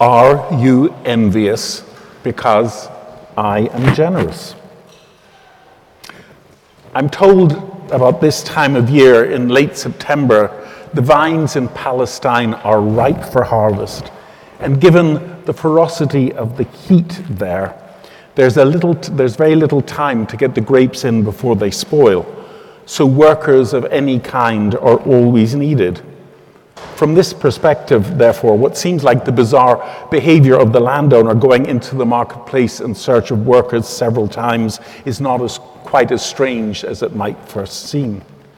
Are you envious because I am generous? I'm told about this time of year in late September, the vines in Palestine are ripe for harvest. And given the ferocity of the heat there, there's very little time to get the grapes in before they spoil. So workers of any kind are always needed. From this perspective, therefore, what seems like the bizarre behavior of the landowner going into the marketplace in search of workers several times is not quite as strange as it might first seem.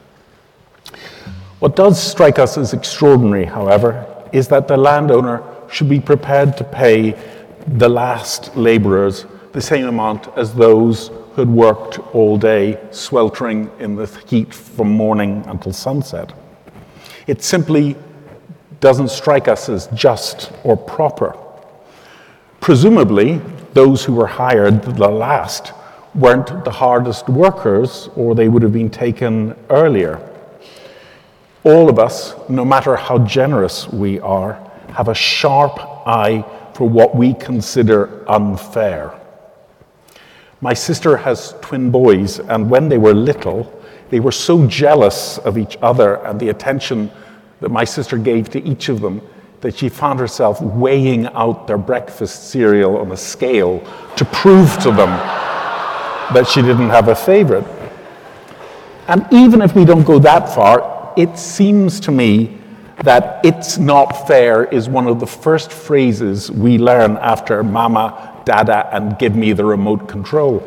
What does strike us as extraordinary, however, is that the landowner should be prepared to pay the last laborers the same amount as those who had worked all day, sweltering in the heat from morning until sunset. It simply doesn't strike us as just or proper. Presumably, those who were hired the last weren't the hardest workers, or they would have been taken earlier. All of us, no matter how generous we are, have a sharp eye for what we consider unfair. My sister has twin boys, and when they were little, they were so jealous of each other and the attention that my sister gave to each of them that she found herself weighing out their breakfast cereal on a scale to prove to them that she didn't have a favorite. And even if we don't go that far, it seems to me that "it's not fair" is one of the first phrases we learn after "Mama, Dada, and give me the remote control."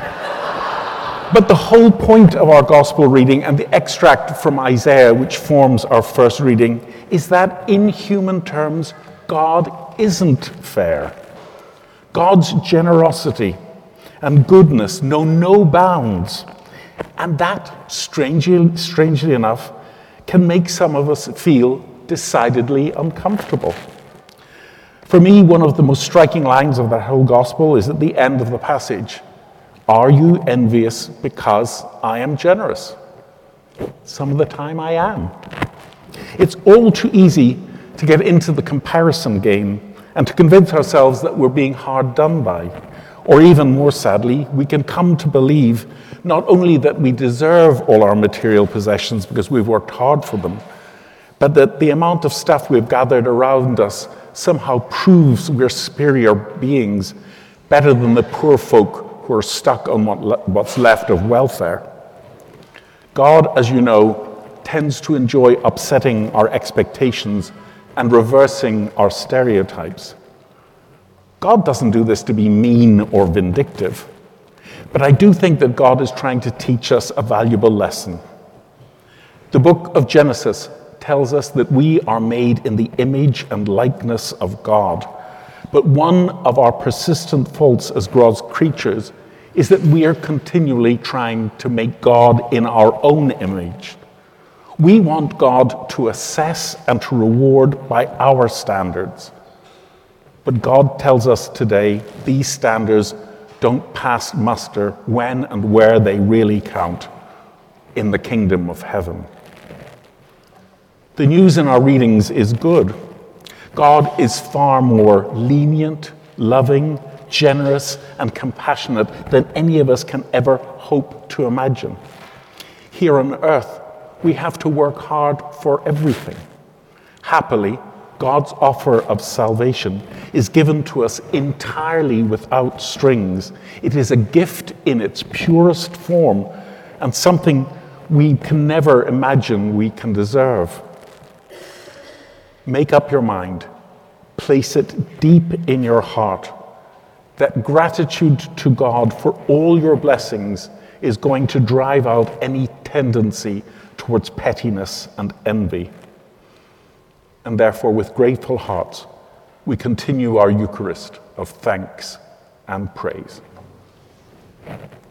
But the whole point of our gospel reading and the extract from Isaiah, which forms our first reading, is that in human terms, God isn't fair. God's generosity and goodness know no bounds. And that, strangely enough, can make some of us feel decidedly uncomfortable. For me, one of the most striking lines of that whole gospel is at the end of the passage. Are you envious because I am generous? Some of the time I am. It's all too easy to get into the comparison game and to convince ourselves that we're being hard done by. Or even more sadly, we can come to believe not only that we deserve all our material possessions because we've worked hard for them, but that the amount of stuff we've gathered around us somehow proves we're superior beings, better than the poor folk who are stuck on what's left of welfare. God, as you know, tends to enjoy upsetting our expectations and reversing our stereotypes. God doesn't do this to be mean or vindictive, but I do think that God is trying to teach us a valuable lesson. The book of Genesis tells us that we are made in the image and likeness of God. But one of our persistent faults as God's creatures is that we are continually trying to make God in our own image. We want God to assess and to reward by our standards. But God tells us today these standards don't pass muster when and where they really count in the kingdom of heaven. The news in our readings is good. God is far more lenient, loving, generous, and compassionate than any of us can ever hope to imagine. Here on earth, we have to work hard for everything. Happily, God's offer of salvation is given to us entirely without strings. It is a gift in its purest form and something we can never imagine we can deserve. Make up your mind, place it deep in your heart, that gratitude to God for all your blessings is going to drive out any tendency towards pettiness and envy. And therefore, with grateful hearts, we continue our Eucharist of thanks and praise.